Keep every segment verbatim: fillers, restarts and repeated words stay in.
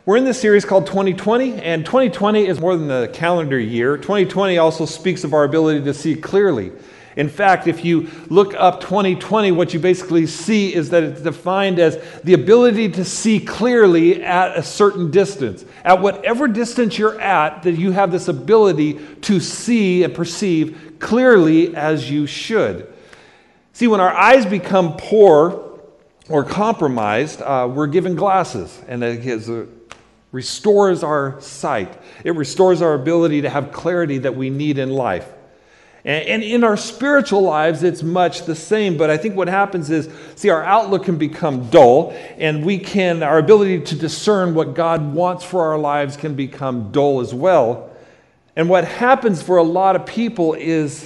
We're in this series called twenty twenty, and twenty twenty is more than the calendar year. twenty twenty also speaks of our ability to see clearly. In fact, if you look up twenty twenty, what you basically see is that it's defined as the ability to see clearly at a certain distance. At whatever distance you're at, that you have this ability to see and perceive clearly as you should. See, when our eyes become poor or compromised, uh, we're given glasses, and it is a restores our sight. It restores our ability to have clarity that we need in life. And, and in our spiritual lives, it's much the same. But I think what happens is, see, our outlook can become dull, and we can, our ability to discern what God wants for our lives can become dull as well. And what happens for a lot of people is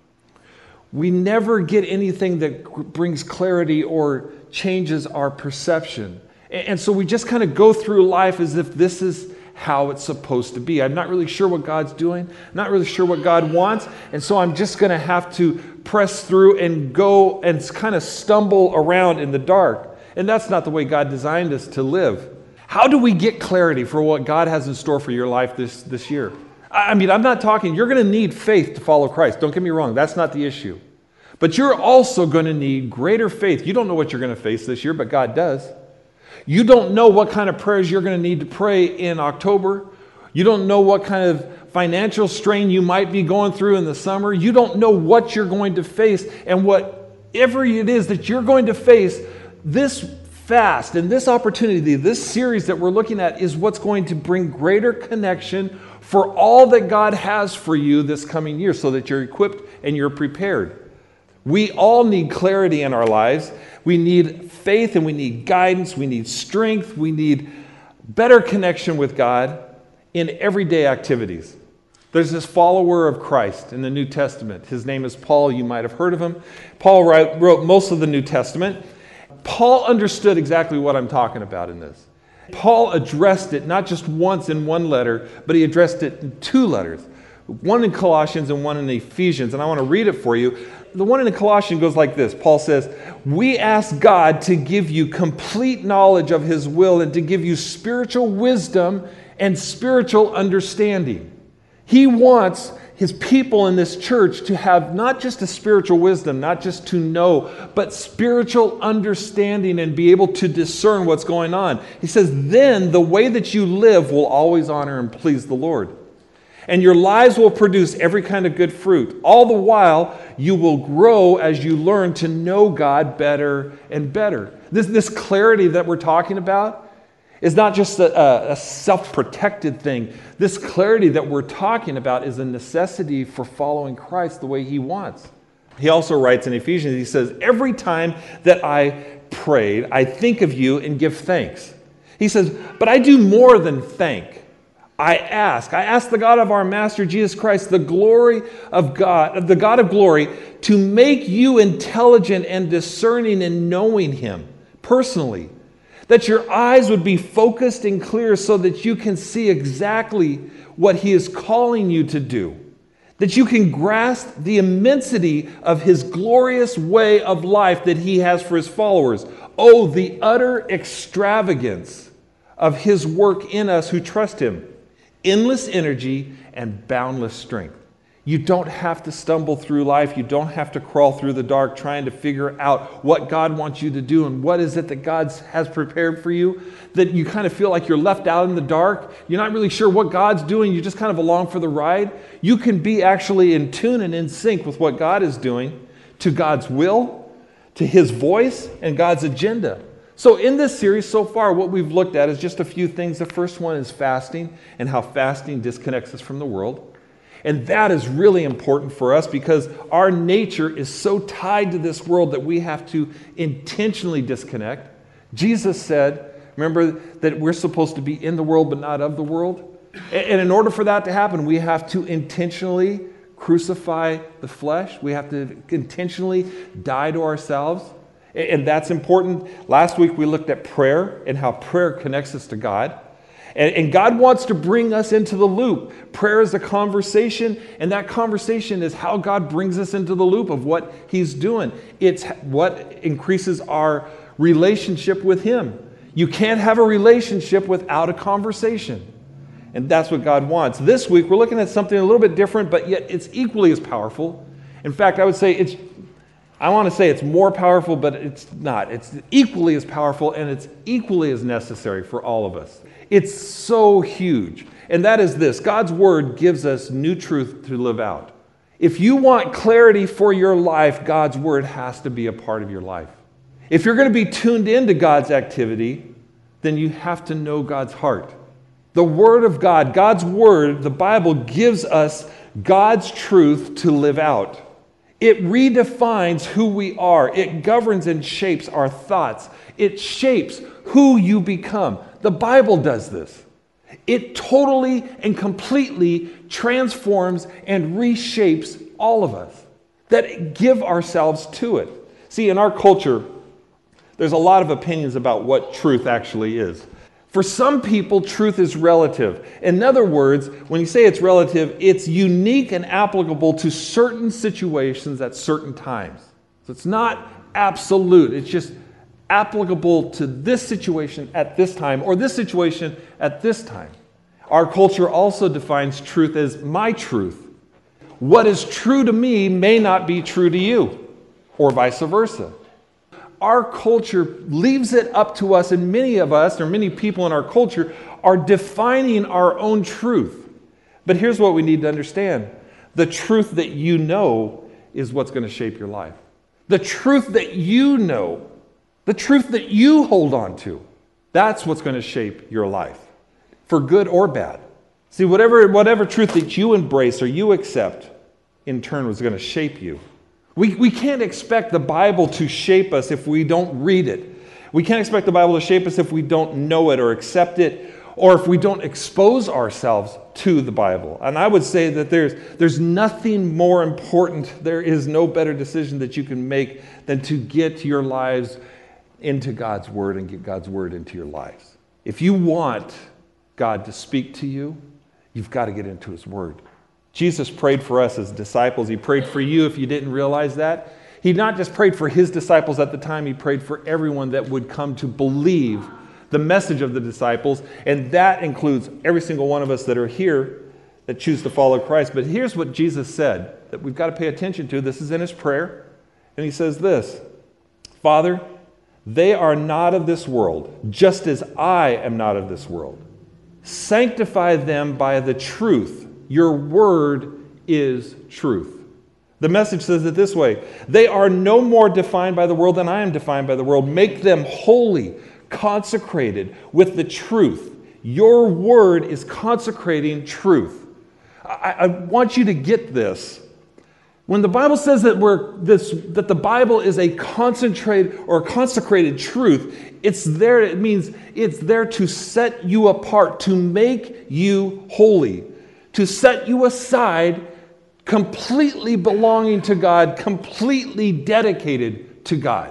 we never get anything that brings clarity or changes our perception. And so we just kind of go through life as if this is how it's supposed to be. I'm not really sure what God's doing, not really sure what God wants, and so I'm just going to have to press through and go and kind of stumble around in the dark. And that's not the way God designed us to live. How do we get clarity for what God has in store for your life this, this year? I mean, I'm not talking, you're going to need faith to follow Christ. Don't get me wrong, that's not the issue. But you're also going to need greater faith. You don't know what you're going to face this year, but God does. You don't know what kind of prayers you're going to need to pray in October. You don't know what kind of financial strain you might be going through in the summer. You don't know what you're going to face. And whatever it is that you're going to face, this fast and this opportunity, this series that we're looking at is what's going to bring greater connection for all that God has for you this coming year so that you're equipped and you're prepared. We all need clarity in our lives. We need faith and we need guidance. We need strength. We need better connection with God in everyday activities. There's this follower of Christ in the New Testament. His name is Paul. You might have heard of him. Paul wrote most of the New Testament. Paul understood exactly what I'm talking about in this. Paul addressed it not just once in one letter, but he addressed it in two letters. One in Colossians and one in Ephesians. And I want to read it for you. The one in Colossians goes like this. Paul says, "We ask God to give you complete knowledge of His will and to give you spiritual wisdom and spiritual understanding." He wants His people in this church to have not just a spiritual wisdom, not just to know, but spiritual understanding and be able to discern what's going on. He says, then the way that you live will always honor and please the Lord. And your lives will produce every kind of good fruit. All the while, you will grow as you learn to know God better and better. This, this clarity that we're talking about is not just a, a self-protected thing. This clarity that we're talking about is a necessity for following Christ the way He wants. He also writes in Ephesians, he says, "Every time that I prayed, I think of you and give thanks." He says, "But I do more than thank. I ask, I ask the God of our Master Jesus Christ, the glory of God, the God of glory, to make you intelligent and discerning in knowing Him personally, that your eyes would be focused and clear so that you can see exactly what He is calling you to do, that you can grasp the immensity of His glorious way of life that He has for His followers. Oh, the utter extravagance of His work in us who trust Him. Endless energy and boundless strength. You don't have to stumble through life. You don't have to crawl through the dark trying to figure out what God wants you to do and what is it that God has prepared for you, that you kind of feel like you're left out in the dark. You're not really sure what God's doing. You're just kind of along for the ride. You can be actually in tune and in sync with what God is doing, to God's will, to His voice, and God's agenda. So in this series so far, what we've looked at is just a few things. The first one is fasting and how fasting disconnects us from the world. And that is really important for us because our nature is so tied to this world that we have to intentionally disconnect. Jesus said, remember, that we're supposed to be in the world but not of the world. And in order for that to happen, we have to intentionally crucify the flesh. We have to intentionally die to ourselves. And that's important. Last week we looked at prayer and how prayer connects us to God. And God wants to bring us into the loop. Prayer is a conversation, and that conversation is how God brings us into the loop of what He's doing. It's what increases our relationship with Him. You can't have a relationship without a conversation. And that's what God wants. This week, we're looking at something a little bit different, but yet it's equally as powerful. In fact, I would say it's, I want to say it's more powerful, but it's not. It's equally as powerful, and it's equally as necessary for all of us. It's so huge. And that is this: God's Word gives us new truth to live out. If you want clarity for your life, God's Word has to be a part of your life. If you're going to be tuned into God's activity, then you have to know God's heart. The Word of God, God's Word, the Bible, gives us God's truth to live out. It redefines who we are. It governs and shapes our thoughts. It shapes who you become. The Bible does this. It totally and completely transforms and reshapes all of us that give ourselves to it. See, in our culture, there's a lot of opinions about what truth actually is. For some people, truth is relative. In other words, when you say it's relative, it's unique and applicable to certain situations at certain times. So it's not absolute. It's just applicable to this situation at this time, or this situation at this time. Our culture also defines truth as my truth. What is true to me may not be true to you, or vice versa. Our culture leaves it up to us, and many of us, or many people in our culture, are defining our own truth. But here's what we need to understand. The truth that you know is what's going to shape your life. The truth that you know, the truth that you hold on to, that's what's going to shape your life, for good or bad. See, whatever, whatever truth that you embrace or you accept, in turn, was going to shape you. We, we can't expect the Bible to shape us if we don't read it. We can't expect the Bible to shape us if we don't know it or accept it, or if we don't expose ourselves to the Bible. And I would say that there's, there's nothing more important, there is no better decision that you can make than to get your lives into God's Word and get God's Word into your lives. If you want God to speak to you, you've got to get into His Word. Jesus prayed for us as disciples. He prayed for you if you didn't realize that. He not just prayed for His disciples at the time, He prayed for everyone that would come to believe the message of the disciples, and that includes every single one of us that are here that choose to follow Christ. But here's what Jesus said that we've got to pay attention to. This is in His prayer, and He says this: Father, they are not of this world, just as I am not of this world. Sanctify them by the truth. Your word is truth. The Message says it this way: they are no more defined by the world than I am defined by the world. Make them holy, consecrated with the truth. Your word is consecrating truth. I, I want you to get this. When the Bible says that we're this, that the Bible is a concentrated or consecrated truth, it's there. It means it's there to set you apart, to make you holy, to set you aside, completely belonging to God, completely dedicated to God.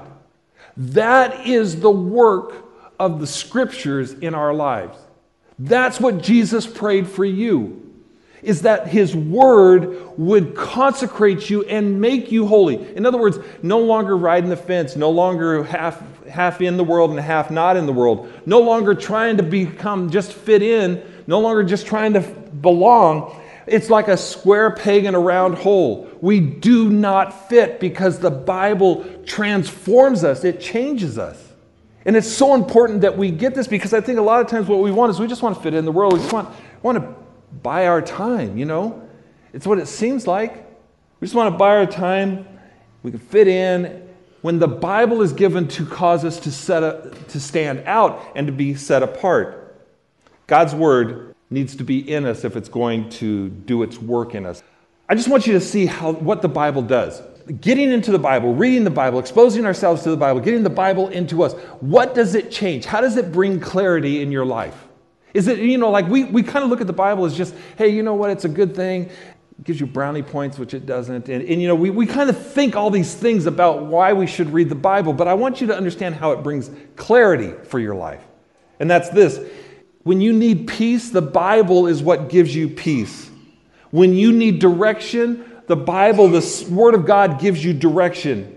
That is the work of the Scriptures in our lives. That's what Jesus prayed for you, is that His Word would consecrate you and make you holy. In other words, no longer riding the fence, no longer half, half in the world and half not in the world, no longer trying to become just fit in, no longer just trying to belong. It's like a square peg in a round hole. We do not fit because the Bible transforms us. It changes us. And it's so important that we get this, because I think a lot of times what we want is we just want to fit in the world. We just want, want to buy our time, you know? It's what it seems like. We just want to buy our time. We can fit in. When the Bible is given to cause us to, set a, to stand out and to be set apart. God's Word needs to be in us if it's going to do its work in us. I just want you to see how what the Bible does. Getting into the Bible, reading the Bible, exposing ourselves to the Bible, getting the Bible into us. What does it change? How does it bring clarity in your life? Is it, you know, like we, we kind of look at the Bible as just, hey, you know what, it's a good thing. It gives you brownie points, which it doesn't. And, and you know, we, we kind of think all these things about why we should read the Bible, but I want you to understand how it brings clarity for your life. And that's this. When you need peace, the Bible is what gives you peace. When you need direction, the Bible, the Word of God, gives you direction.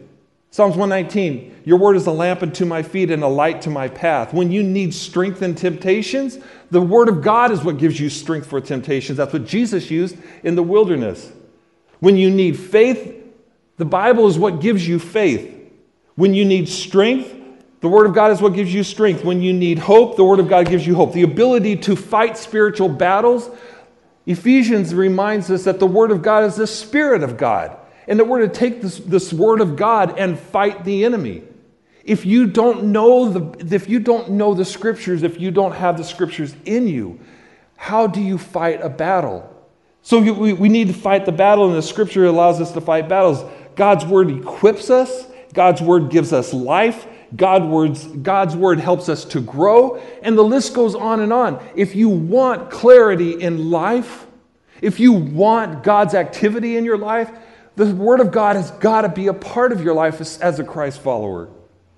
Psalms one nineteen, your word is a lamp unto my feet and a light to my path. When you need strength in temptations, the word of God is what gives you strength for temptations. That's what Jesus used in the wilderness. When you need faith, the Bible is what gives you faith. When you need strength, the word of God is what gives you strength. When you need hope, the word of God gives you hope. The ability to fight spiritual battles, Ephesians reminds us that the word of God is the Spirit of God. And that we're to take this, this word of God and fight the enemy. If you don't know the, if you don't know the scriptures, if you don't have the scriptures in you, how do you fight a battle? So we, we need to fight the battle, and the scripture allows us to fight battles. God's word equips us. God's word gives us life. God words, God's word helps us to grow. And the list goes on and on. If you want clarity in life, if you want God's activity in your life, the word of God has got to be a part of your life as, as a Christ follower.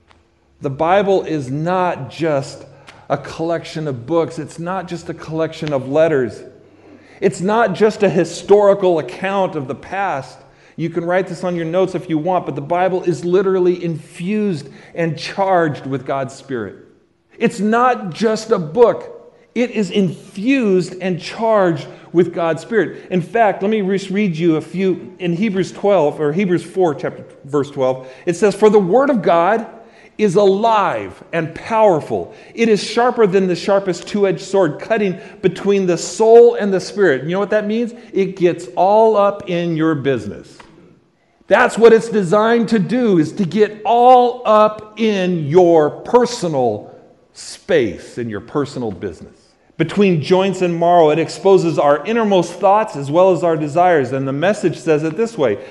The Bible is not just a collection of books. It's not just a collection of letters. It's not just a historical account of the past. You can write this on your notes if you want, but the Bible is literally infused and charged with God's Spirit. It's not just a book. It is infused and charged with God's Spirit. In fact, let me just read you a few. In Hebrews twelve, or Hebrews four, chapter, verse twelve, it says, "For the word of God is alive and powerful. It is sharper than the sharpest two-edged sword, cutting between the soul and the spirit." You know what that means? It gets all up in your business. That's what it's designed to do, is to get all up in your personal space, in your personal business. Between joints and marrow, it exposes our innermost thoughts as well as our desires. And the Message says it this way: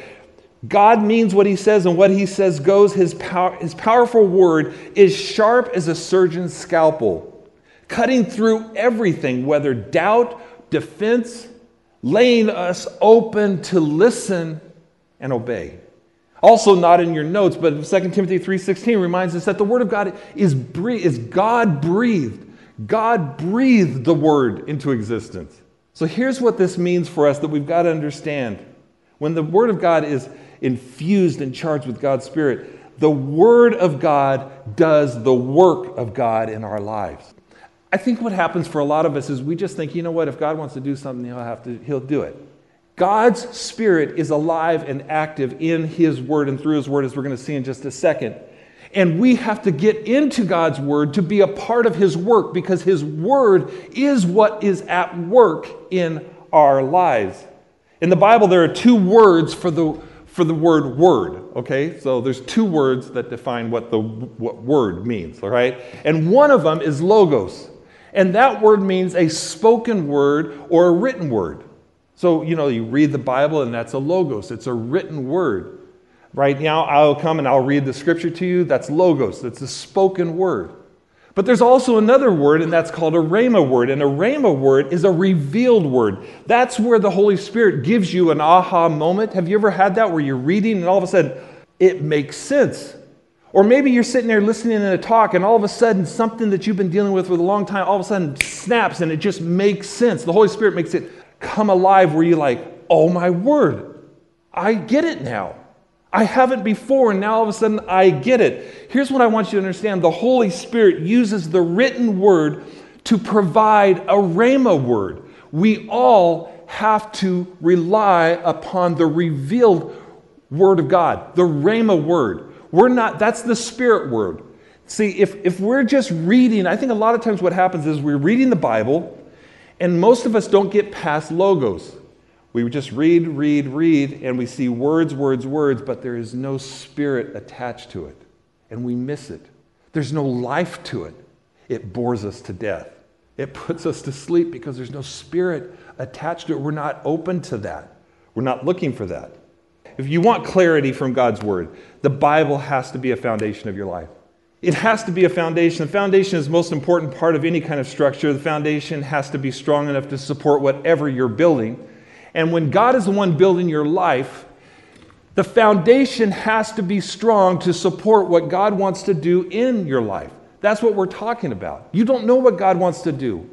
God means what he says, and what he says goes. His, power, his powerful word is sharp as a surgeon's scalpel, cutting through everything, whether doubt, defense, laying us open to listen and obey. Also not in your notes, but Second Timothy three sixteen reminds us that the word of God is, breathed, is God-breathed. God breathed the word into existence. So here's what this means for us that we've got to understand. When the word of God is infused and charged with God's Spirit, the word of God does the work of God in our lives. I think what happens for a lot of us is we just think, you know what, if God wants to do something, he'll have to, he'll do it. God's Spirit is alive and active in his word and through his word, as we're going to see in just a second. And we have to get into God's word to be a part of his work, because his word is what is at work in our lives. In the Bible, there are two words for the, for the word word, okay? So there's two words that define what the what word means, all right? And one of them is logos. And that word means a spoken word or a written word. So, you know, you read the Bible and that's a logos. It's a written word. Right now, I'll come and I'll read the scripture to you. That's logos. That's a spoken word. But there's also another word, and that's called a rhema word. And a rhema word is a revealed word. That's where the Holy Spirit gives you an aha moment. Have you ever had that, where you're reading and all of a sudden it makes sense? Or maybe you're sitting there listening in a talk, and all of a sudden something that you've been dealing with for a long time all of a sudden snaps and it just makes sense. The Holy Spirit makes it come alive, where you're like, oh my word, I get it now. I haven't before, and now all of a sudden I get it. Here's what I want you to understand. The Holy Spirit uses the written word to provide a rhema word. We all have to rely upon the revealed word of God, the rhema word. We're not, that's the Spirit word. See, if, if we're just reading, I think a lot of times what happens is we're reading the Bible, and most of us don't get past logos. We just read, read, read, and we see words, words, words, but there is no spirit attached to it. And we miss it. There's no life to it. It bores us to death. It puts us to sleep because there's no spirit attached to it. We're not open to that. We're not looking for that. If you want clarity from God's word, the Bible has to be a foundation of your life. It has to be a foundation. The foundation is the most important part of any kind of structure. The foundation has to be strong enough to support whatever you're building. And when God is the one building your life, the foundation has to be strong to support what God wants to do in your life. That's what we're talking about. You don't know what God wants to do.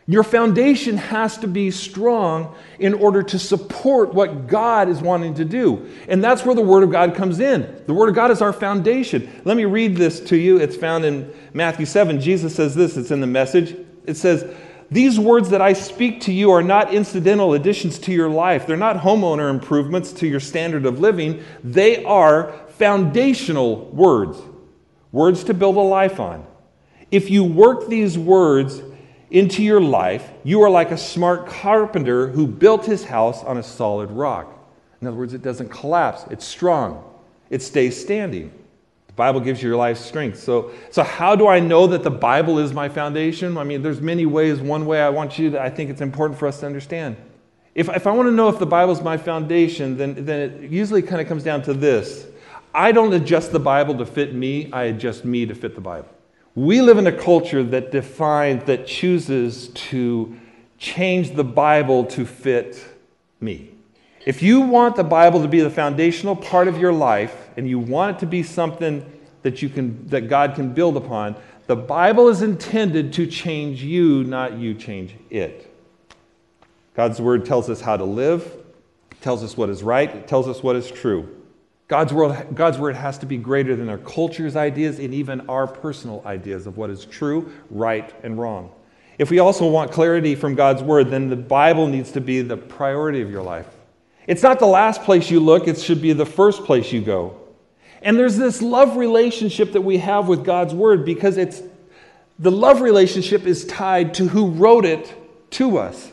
Your foundation has to be strong in order to support what God is wanting to do. And that's where the Word of God comes in. The Word of God is our foundation. Let me read this to you. It's found in Matthew seven. Jesus says this. It's in the Message. It says, "These words that I speak to you are not incidental additions to your life. They're not homeowner improvements to your standard of living. They are foundational words. Words to build a life on. If you work these words into your life, you are like a smart carpenter who built his house on a solid rock." In other words, it doesn't collapse. It's strong. It stays standing. The Bible gives you your life strength. So, so how do I know that the Bible is my foundation? I mean, there's many ways. One way I want you to, I think it's important for us to understand. If, if I want to know if the Bible is my foundation, then, then it usually kind of comes down to this. I don't adjust the Bible to fit me. I adjust me to fit the Bible. We live in a culture that defines, that chooses to change the Bible to fit me. If you want the Bible to be the foundational part of your life, and you want it to be something that you can, that God can build upon, the Bible is intended to change you, not you change it. God's Word tells us how to live, tells us what is right, it tells us what is true. God's word, God's word has to be greater than our culture's ideas and even our personal ideas of what is true, right, and wrong. If we also want clarity from God's word, then the Bible needs to be the priority of your life. It's not the last place you look, it should be the first place you go. And there's this love relationship that we have with God's word because it's the love relationship is tied to who wrote it to us.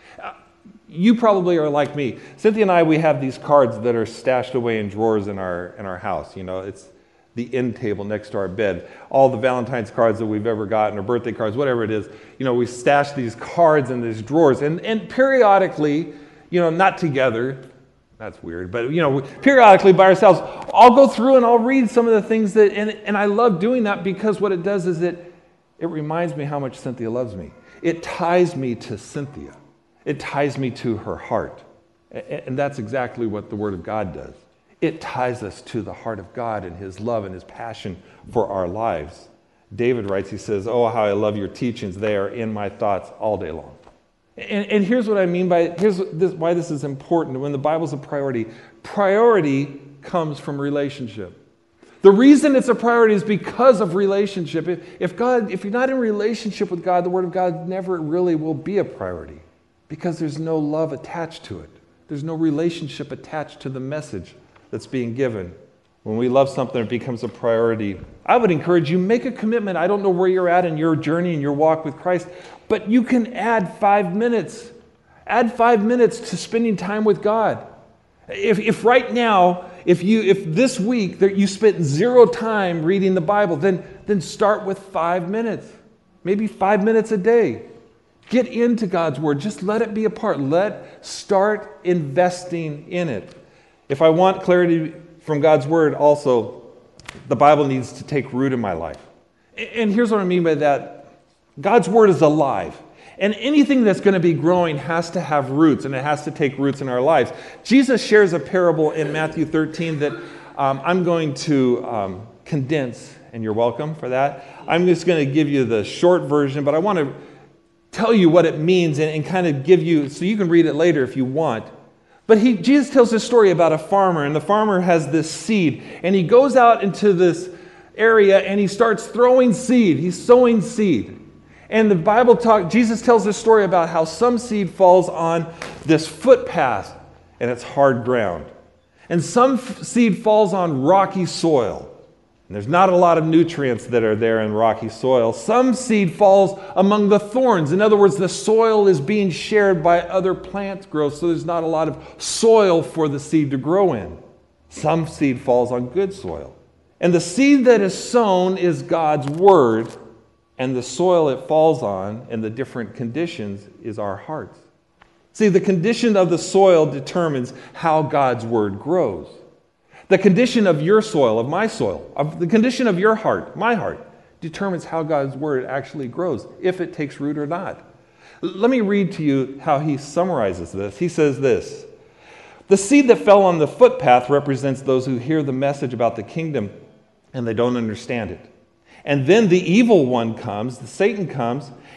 You probably are like me. Cynthia and I, we have these cards that are stashed away in drawers in our in our house. You know, it's the end table next to our bed. All the Valentine's cards that we've ever gotten, or birthday cards, whatever it is, you know, we stash these cards in these drawers. And, and periodically, you know, not together, that's weird, but, you know, periodically by ourselves, I'll go through and I'll read some of the things that, and, and I love doing that because what it does is it, it reminds me how much Cynthia loves me. It ties me to Cynthia. It ties me to her heart. And that's exactly what the Word of God does. It ties us to the heart of God and His love and His passion for our lives. David writes, he says, "Oh, how I love your teachings. They are in my thoughts all day long." And, and here's what I mean by, here's this, why this is important. When the Bible's a priority, priority comes from relationship. The reason it's a priority is because of relationship. If, if God, if you're not in relationship with God, the Word of God never really will be a priority. Because there's no love attached to it. There's no relationship attached to the message that's being given. When we love something, it becomes a priority. I would encourage you, make a commitment. I don't know where you're at in your journey and your walk with Christ, but you can add five minutes. Add five minutes to spending time with God. If, if right now, if you if this week that you spent zero time reading the Bible, then, then start with five minutes. Maybe five minutes a day. Get into God's Word. Just let it be a part. Let start investing in it. If I want clarity from God's Word, also, the Bible needs to take root in my life. And here's what I mean by that. God's Word is alive. And anything that's going to be growing has to have roots, and it has to take roots in our lives. Jesus shares a parable in Matthew thirteen that um, I'm going to um, condense, and you're welcome for that. I'm just going to give you the short version, but I want to tell you what it means and, and kind of give you, so you can read it later if you want. But he, Jesus tells this story about a farmer, and the farmer has this seed, and he goes out into this area and he starts throwing seed. He's sowing seed. And the Bible talk, Jesus tells this story about how some seed falls on this footpath and it's hard ground. And some f- seed falls on rocky soil. And there's not a lot of nutrients that are there in rocky soil. Some seed falls among the thorns. In other words, the soil is being shared by other plant growth, so there's not a lot of soil for the seed to grow in. Some seed falls on good soil. And the seed that is sown is God's Word, and the soil it falls on and the different conditions is our hearts. See, the condition of the soil determines how God's Word grows. The condition of your soil, of my soil, of the condition of your heart, my heart, determines how God's Word actually grows, if it takes root or not. Let me read to you how he summarizes this. He says this: "The seed that fell on the footpath represents those who hear the message about the kingdom and they don't understand it. And then the evil one comes, the Satan comes,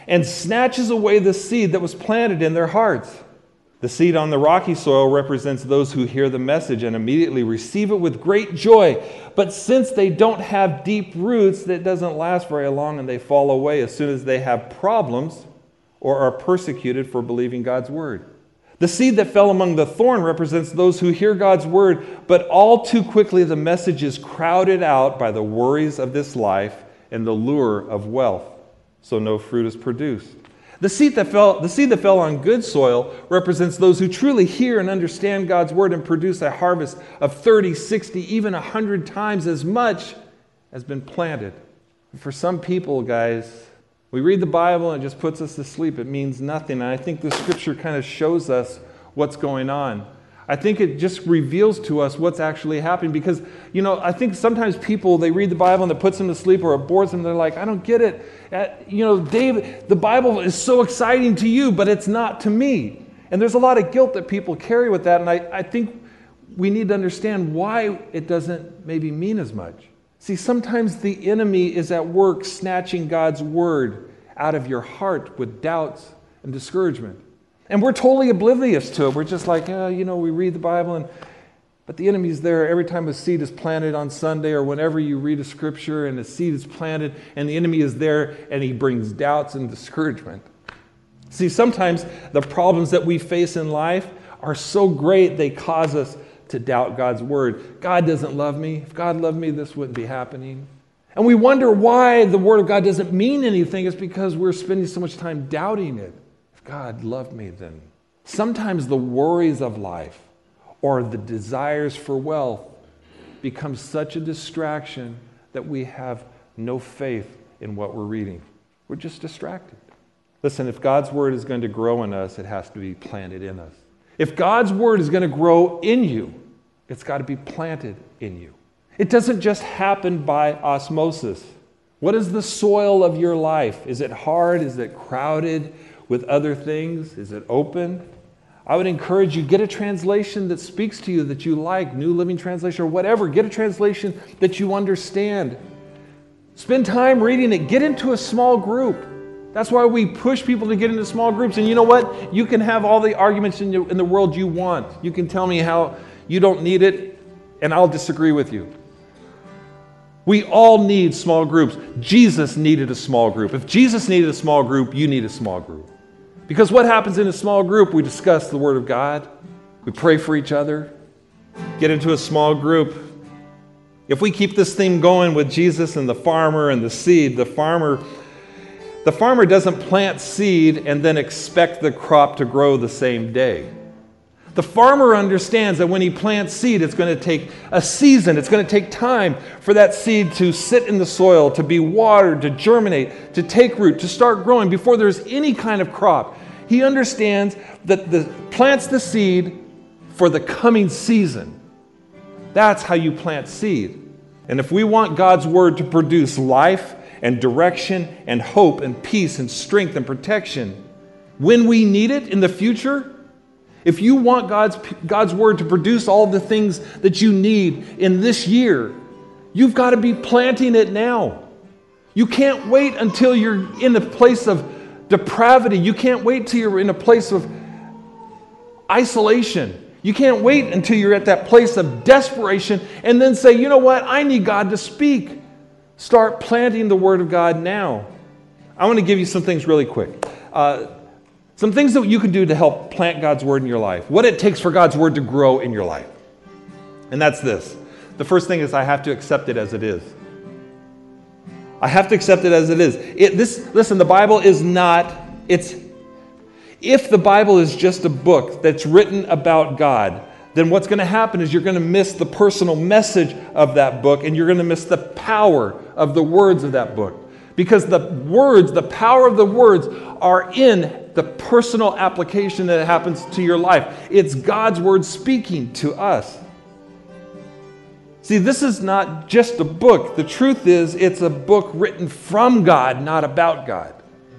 and snatches away the seed that was planted in their hearts. The seed on the rocky soil represents those who hear the message and immediately receive it with great joy. But since they don't have deep roots, that doesn't last very long and they fall away as soon as they have problems or are persecuted for believing God's word. The seed that fell among the thorn represents those who hear God's word, but all too quickly the message is crowded out by the worries of this life and the lure of wealth, so no fruit is produced. The seed that fell, the seed that fell on good soil represents those who truly hear and understand God's word and produce a harvest of thirty, sixty, even one hundred times as much as been planted. For some people, guys, we read the Bible and it just puts us to sleep. It means nothing. And I think the scripture kind of shows us what's going on. I think it just reveals to us what's actually happening because, you know, I think sometimes people, they read the Bible and it puts them to sleep or it bores them. They're like, I don't get it. Uh, you know, Dave, the Bible is so exciting to you, but it's not to me. And there's a lot of guilt that people carry with that. And I, I think we need to understand why it doesn't maybe mean as much. See, sometimes the enemy is at work snatching God's word out of your heart with doubts and discouragement. And we're totally oblivious to it. We're just like, oh, you know, we read the Bible, and but the enemy's there every time a seed is planted on Sunday or whenever you read a scripture and a seed is planted, and the enemy is there and he brings doubts and discouragement. See, sometimes the problems that we face in life are so great they cause us to doubt God's word. God doesn't love me. If God loved me, this wouldn't be happening. And we wonder why the word of God doesn't mean anything. It's because we're spending so much time doubting it. God loved me then. Sometimes the worries of life or the desires for wealth become such a distraction that we have no faith in what we're reading. We're just distracted. Listen, if God's word is going to grow in us, it has to be planted in us. If God's word is going to grow in you, it's got to be planted in you. It doesn't just happen by osmosis. What is the soil of your life? Is it hard? Is it crowded with other things? Is it open? I would encourage you, get a translation that speaks to you that you like, New Living Translation or whatever. Get a translation that you understand. Spend time reading it. Get into a small group. That's why we push people to get into small groups. And you know what? You can have all the arguments in the, in the world you want. You can tell me how you don't need it, and I'll disagree with you. We all need small groups. Jesus needed a small group. If Jesus needed a small group, you need a small group. Because what happens in a small group? We discuss the Word of God. We pray for each other. Get into a small group. If we keep this theme going with Jesus and the farmer and the seed, the farmer, the farmer doesn't plant seed and then expect the crop to grow the same day. The farmer understands that when he plants seed, it's going to take a season. It's going to take time for that seed to sit in the soil, to be watered, to germinate, to take root, to start growing before there's any kind of crop. He understands that the plants the seed for the coming season. That's how you plant seed. And if we want God's word to produce life and direction and hope and peace and strength and protection when we need it in the future, if you want God's, God's word to produce all the things that you need in this year, you've got to be planting it now. You can't wait until you're in a place of depravity. You can't wait till you're in a place of isolation. You can't wait until you're at that place of desperation and then say, you know what, I need God to speak. Start planting the word of God now. I want to give you some things really quick. Uh, Some things that you can do to help plant God's word in your life. What it takes for God's word to grow in your life. And that's this. The first thing is I have to accept it as it is. I have to accept it as it is. It, this, listen, the Bible is not, it's, if the Bible is just a book that's written about God, then what's going to happen is you're going to miss the personal message of that book and you're going to miss the power of the words of that book. Because the words, the power of the words are in the personal application that happens to your life. It's God's word speaking to us. See, this is not just a book. The truth is, it's a book written from God, not about God.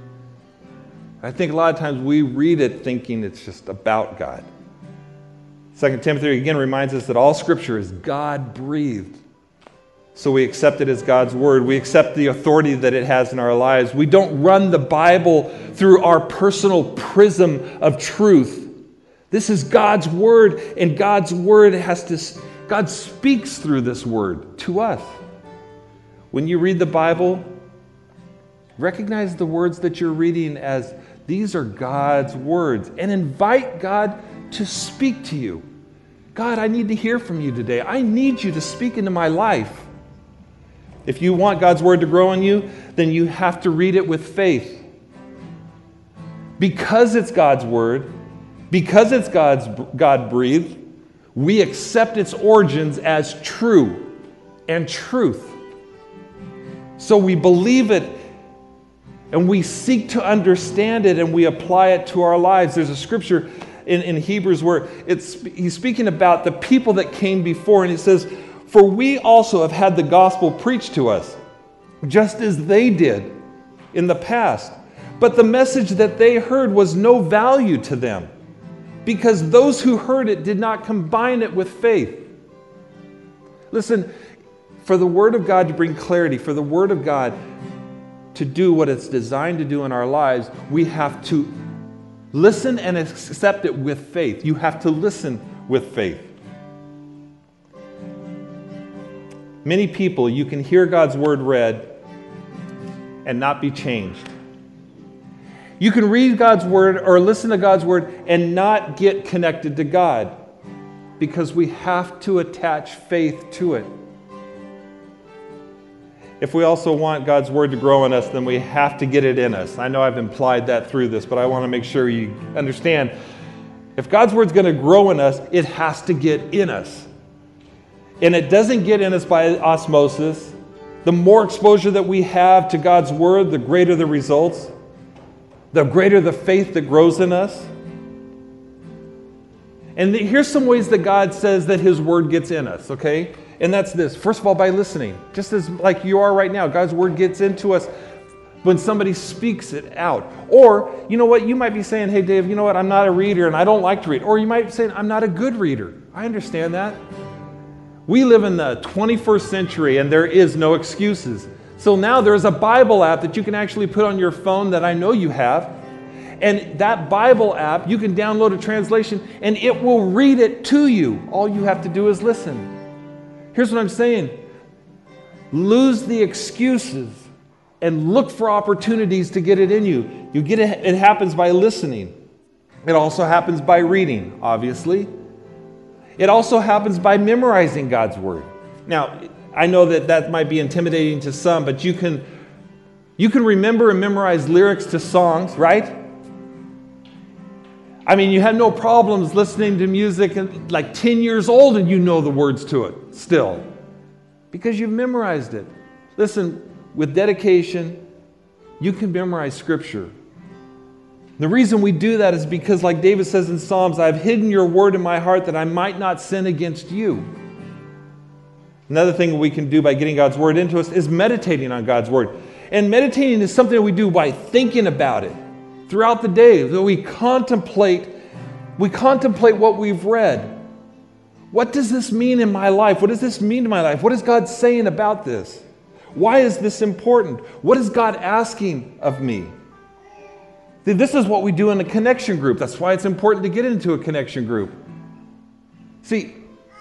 I think a lot of times we read it thinking it's just about God. Second Timothy again reminds us that all Scripture is God-breathed. So we accept it as God's word. We accept the authority that it has in our lives. We don't run the Bible through our personal prism of truth. This is God's word, and God's word has to, God speaks through this word to us. When you read the Bible, recognize the words that you're reading as these are God's words, and invite God to speak to you. God, I need to hear from you today. I need you to speak into my life. If you want God's word to grow in you, then you have to read it with faith. Because it's God's word, because it's God's God-breathed, we accept its origins as true and truth. So we believe it, and we seek to understand it, and we apply it to our lives. There's a scripture in, in Hebrews where it's he's speaking about the people that came before, and he says, "For we also have had the gospel preached to us, just as they did in the past. But the message that they heard was no value to them, because those who heard it did not combine it with faith." Listen, for the Word of God to bring clarity, for the Word of God to do what it's designed to do in our lives, we have to listen and accept it with faith. You have to listen with faith. Many people, you can hear God's Word read and not be changed. You can read God's Word or listen to God's Word and not get connected to God, because we have to attach faith to it. If we also want God's Word to grow in us, then we have to get it in us. I know I've implied that through this, but I want to make sure you understand. If God's Word's going to grow in us, it has to get in us. And it doesn't get in us by osmosis. The more exposure that we have to God's Word, the greater the results, the greater the faith that grows in us. And here's some ways that God says that His Word gets in us, okay? And that's this. First of all, by listening. Just as like you are right now, God's Word gets into us when somebody speaks it out. Or, you know what, you might be saying, "Hey Dave, you know what, I'm not a reader and I don't like to read." Or you might be saying, "I'm not a good reader." I understand that. We live in the twenty-first century and there is no excuses. So now there's a Bible app that you can actually put on your phone that I know you have. And that Bible app, you can download a translation and it will read it to you. All you have to do is listen. Here's what I'm saying. Lose the excuses and look for opportunities to get it in you. You get it, it happens by listening. It also happens by reading, obviously. It also happens by memorizing God's Word. Now, I know that that might be intimidating to some, but you can, you can remember and memorize lyrics to songs, right? I mean, you have no problems listening to music and like ten years old and you know the words to it still, because you've memorized it. Listen, with dedication, you can memorize Scripture. The reason we do that is because, like David says in Psalms, "I've hidden your word in my heart that I might not sin against you." Another thing we can do by getting God's Word into us is meditating on God's Word. And meditating is something that we do by thinking about it throughout the day. So we contemplate, we contemplate what we've read. What does this mean in my life? What does this mean to my life? What is God saying about this? Why is this important? What is God asking of me? This is what we do in a connection group. That's why it's important to get into a connection group. See,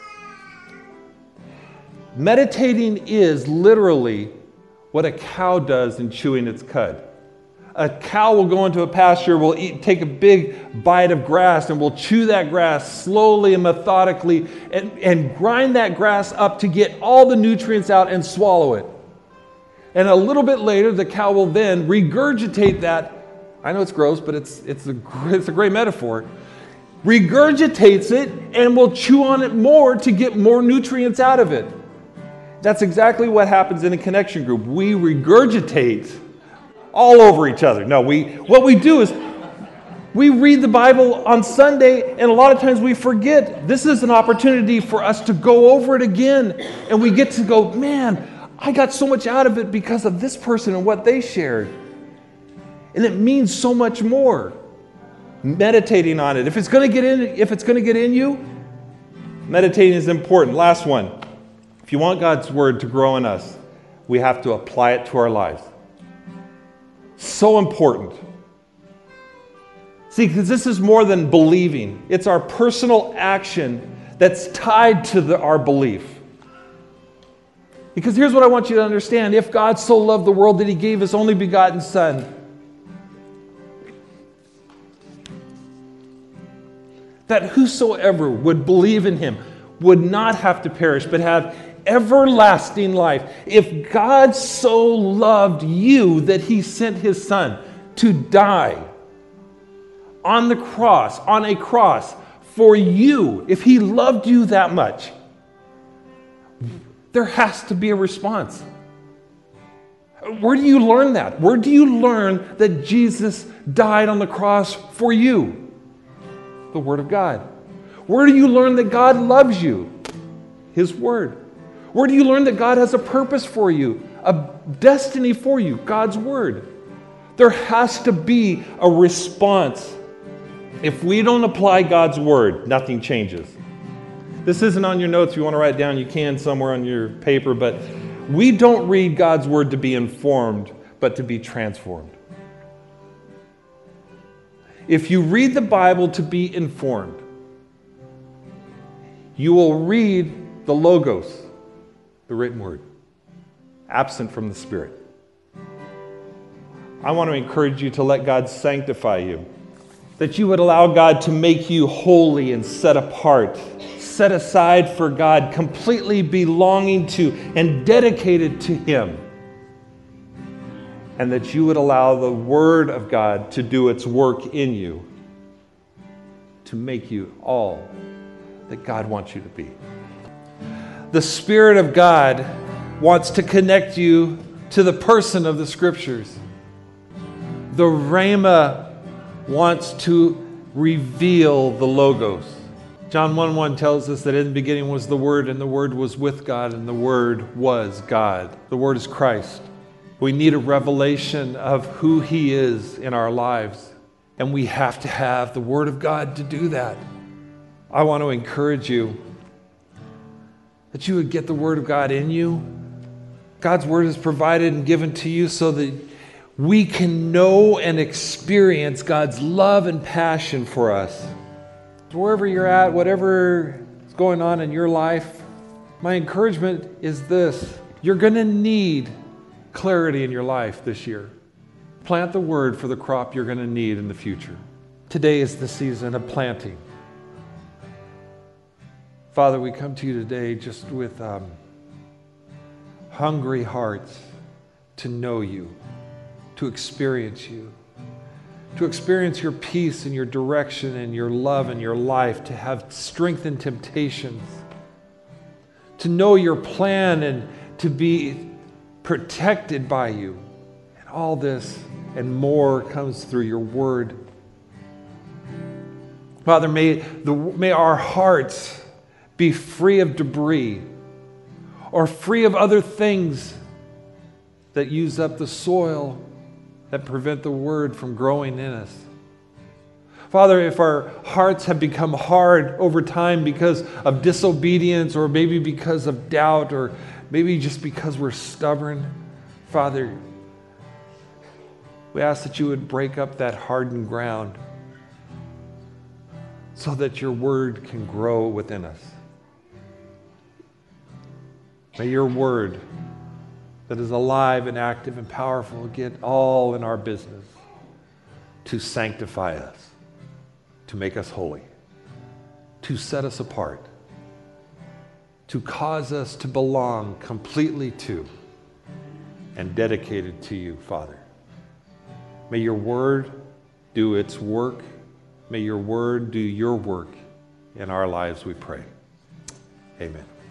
meditating is literally what a cow does in chewing its cud. A cow will go into a pasture, will eat, take a big bite of grass, and will chew that grass slowly and methodically and, and grind that grass up to get all the nutrients out and swallow it. And a little bit later, the cow will then regurgitate that. I know it's gross, but it's, it's, a, it's a great metaphor. Regurgitates it and will chew on it more to get more nutrients out of it. That's exactly what happens in a connection group. We regurgitate all over each other. No, we what we do is we read the Bible on Sunday, and a lot of times we forget. This is an opportunity for us to go over it again, and we get to go, "Man, I got so much out of it because of this person and what they shared." And it means so much more. Meditating on it. If it's going to get in, if it's going to get in you, meditating is important. Last one. If you want God's word to grow in us, we have to apply it to our lives. So important. See, because this is more than believing. It's our personal action that's tied to the, our belief. Because here's what I want you to understand. If God so loved the world that he gave his only begotten Son, that whosoever would believe in him would not have to perish, but have everlasting life. If God so loved you that he sent his Son to die on the cross, on a cross for you, if he loved you that much, there has to be a response. Where do you learn that? Where do you learn that Jesus died on the cross for you? The Word of God. Where do you learn that God loves you? His Word. Where do you learn that God has a purpose for you, a destiny for you? God's Word. There has to be a response. If we don't apply God's Word, nothing changes. This isn't on your notes. If you want to write it down, you can somewhere on your paper. But we don't read God's Word to be informed, but to be transformed. If you read the Bible to be informed, you will read the Logos, the written Word, absent from the Spirit. I want to encourage you to let God sanctify you, that you would allow God to make you holy and set apart, set aside for God, completely belonging to and dedicated to him. And that you would allow the Word of God to do its work in you, to make you all that God wants you to be. The Spirit of God wants to connect you to the person of the Scriptures. The Rhema wants to reveal the Logos. John one one tells us that in the beginning was the Word, and the Word was with God, and the Word was God. The Word is Christ. We need a revelation of who he is in our lives, and we have to have the Word of God to do that. I want to encourage you that you would get the Word of God in you. God's Word is provided and given to you so that we can know and experience God's love and passion for us. Wherever you're at, whatever is going on in your life, my encouragement is this. You're going to need clarity in your life this year. Plant the word for the crop you're going to need in the future. Today is the season of planting. Father, we come to you today just with um, hungry hearts to know you, to experience you, to experience your peace and your direction and your love and your life, to have strength in temptations, to know your plan and to be protected by you. And all this and more comes through your word. Father, may, the, may our hearts be free of debris or free of other things that use up the soil, that prevent the word from growing in us. Father, if our hearts have become hard over time because of disobedience, or maybe because of doubt, or maybe just because we're stubborn, Father, we ask that you would break up that hardened ground so that your word can grow within us. May your word that is alive and active and powerful get all in our business to sanctify us, to make us holy, to set us apart, to cause us to belong completely to and dedicated to you, Father. May your word do its work. May your word do your work in our lives, we pray. Amen.